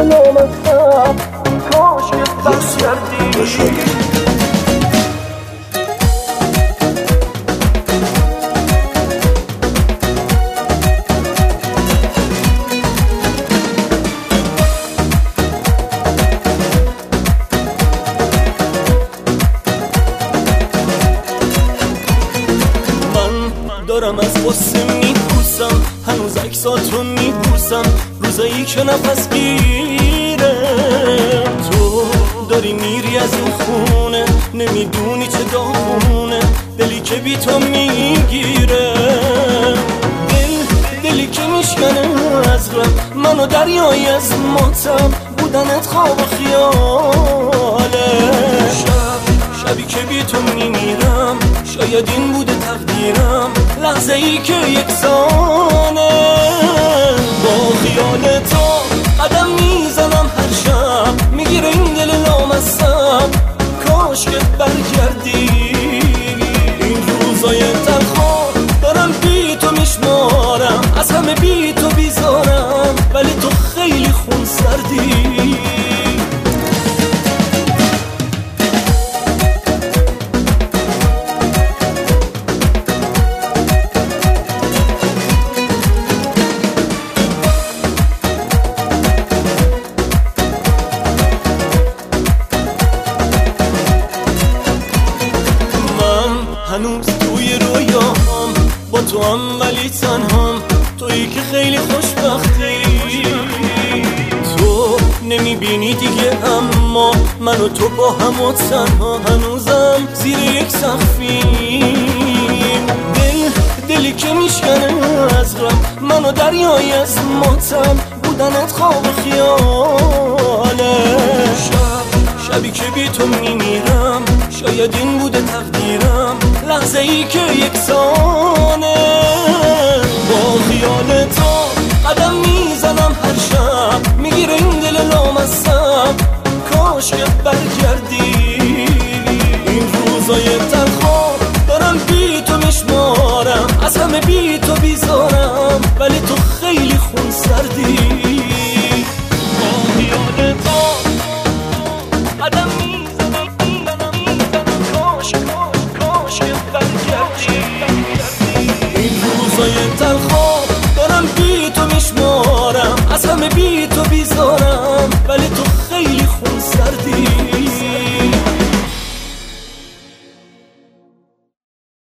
دل نامستم، کاش که برگردی. دارم از قصه میپوسم، هنوز عکساتو میبوسم، روزایی که نفس گیره. تو داری میری از این خونه، نمیدونی چه داغونه، دلی که بی تو میگیره. دلی که میشکنه از غم، منو دریایی از ماتم، بودنت خواب و خیاله. شبی که بی تو میمیرم، شاید این بوده تقدیرم، لحظه ای که یکسانه. با خیال تو قدم میزنم هر شب، میگیره این دل نامستم، کاش که برگردی. این روزای تلخو دارم بی تو میشمارم، از همه بی تو بیزارم، ولی تو خیلی خون سردی. هنوز توی رویاهم با تو هم، ولی تنهام، تویی که خیلی خوشبختی. تو نمیبینی دیگه، اما من و تو با هم و تنها، هنوزم زیر یک سقفیم. دلی که میشکنه از غم، من و دریایی از ماتم، بودنت خواب خیاله. شبی که بی تو میمیرم، شاید این بوده تقدیرم، لحظه ای که یکسانه. با خیال تو قدم میزنم هر شب، میگیره این دل نامستم، کاش که برگردی.